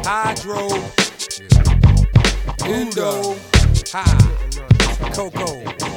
Hydro, Endo, Coco.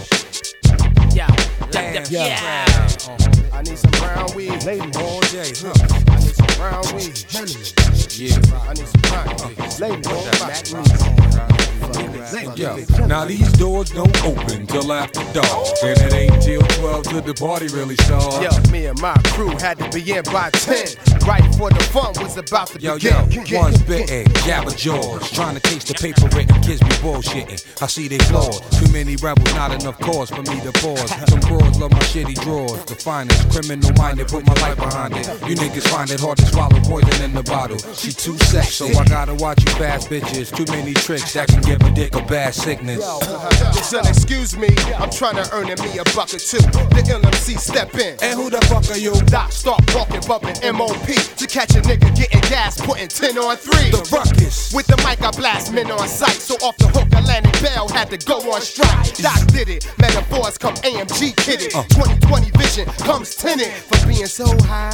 Yeah. I need some brown weed, lady, all day. I need some brown weed, I need some brown weed, lady, Yo, now these doors don't open till after dark, and it ain't till 12 till the party really starts. Yo, me and my crew had to be in by 10, right before the fun was about to begin. One's bitten, Jabba Jaws, trying to taste the paper written, kids be bullshitting. I see they flaws, too many rebels, not enough cause for me to pause. Some broads love my shitty drawers, the finest, criminal minded, put my life behind it. You niggas find it hard to swallow poison in the bottle. She too sex, so I gotta watch you fast bitches. Too many tricks that can give a dick a bad sickness. Son, excuse me, I'm trying to earn me a buck or two. The LMC step in. And who the fuck are you? Doc start walking, bumping MOP to catch a nigga getting gas, putting 10 on 3. The ruckus. With the mic, I blast men on sight. So off the hook, Atlantic Bell had to go on strike. Doc did it. Metaphors come AMG kidded. 2020 vision comes tinted for being so high.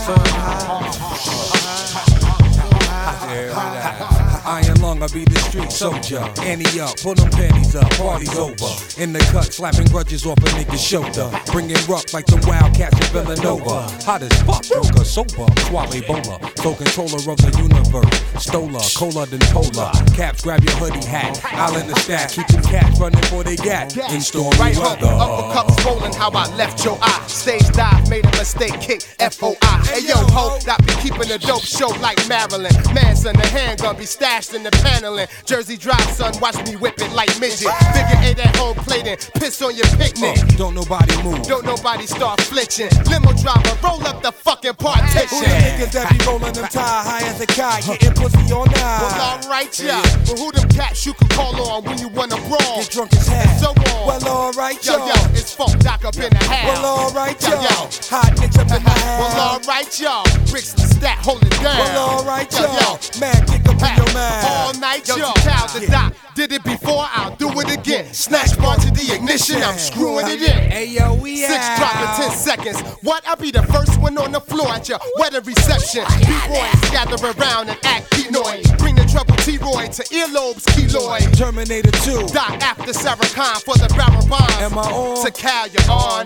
Iron lung, I be the street soldier. Annie up, pull them panties up, party's over. In the cut, slapping grudges off a nigga's shoulder. Bringing rock like them wildcats in Villanova. Hot as fuck, broker, sober, suave bowler. Sole controller of the universe. Stoler, cola than polar. Caps, grab your hoodie hat. I'll in the stack, keep them cats running for they gat. In stormy right weather. Uppercuts rolling, how I left your eye. Stage dive, made a mistake, kick FOI. Hey yo, ho, that be keeping a dope show like Maryland. Manson, the handgun be stashed in the paneling. Jersey Drive, son, watch me whip it like midget. Figure 8 at home plating, piss on your picnic. Don't nobody move. Don't nobody start flinching. Limo driver, roll up the fucking partition. Who the niggas that be rolling them tie high as a kite, getting pussy all night? Well, alright, yeah. But who them cats you can call on when you wanna brawl? Get drunk as hell. So on. Well, alright, yo. Yo, it's Funk Doc up in the house. Well, alright, yo. Yo. Hot nicks up in the house. Well, alright, yo. Bricks the stat, hold it down. Well, alright, yo. Man, pick up in your mind. All night, yo. Cow the Doc. Did it before, I'll do it again. Snatch bar to the ignition, I'm screwing it in. Hey, yo, we 6 drop in 10 seconds. What? I'll be the first one on the floor at your wedding reception. B-boys gather around and act penoid. Bring the trouble T-Roy to earlobes, keloid. Terminator 2. Doc after Sarah Khan for the barrel bombs. Am I on? To Cal, you're on.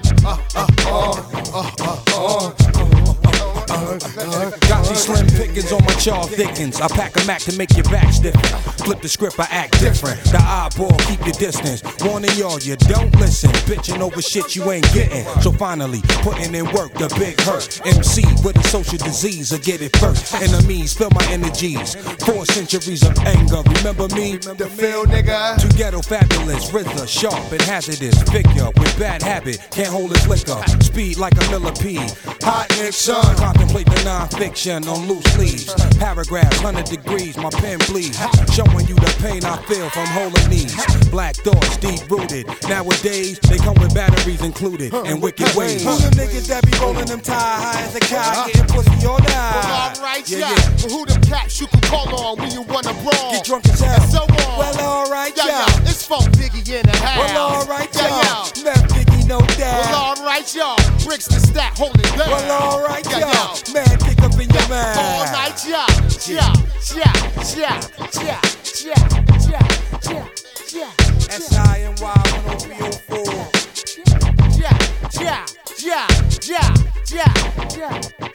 Got these slim pickings on my Charles Dickens. I pack a Mac to make your back stiffen. Flip the script, I act different. The eyeball, keep your distance. Warning y'all, you don't listen. Bitching over shit you ain't getting. So finally, putting in work, the big hurt. MC with a social disease, I get it first. Enemies, feel my energies. 4 centuries of anger, remember me? The feel, nigga. Too ghetto, fabulous, Rizza, sharp and hazardous. Figure with bad habit, can't hold his liquor. Speed like a millipede. Hot Nixon, contemplate the non-fiction on loose leaves. Paragraphs, 100 degrees, my pen bleeds. Showing you the pain I feel from holding knees. Black thoughts, deep rooted. Nowadays, they come with batteries included and wicked ways. Who the niggas that be rolling them tie high as a kite, getting pussy all night? Well, alright, yeah. But who them cats you can call on when you wanna brawl? Get drunk as hell. And so on. Well, alright, yo. It's Funk Biggie in the house. Well, alright, yo. Yo. Left Biggie, no doubt. Well, alright, yo. Bricks the stat, hold it down. Well, alright, yo. Man, pick up in your mind. All night, yo. SINY 10304. Yeah.